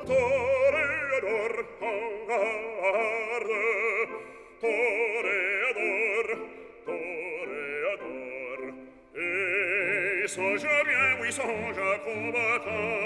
toréador, en garde, toréador, toréador. Et songe bien, oui, songe combattant,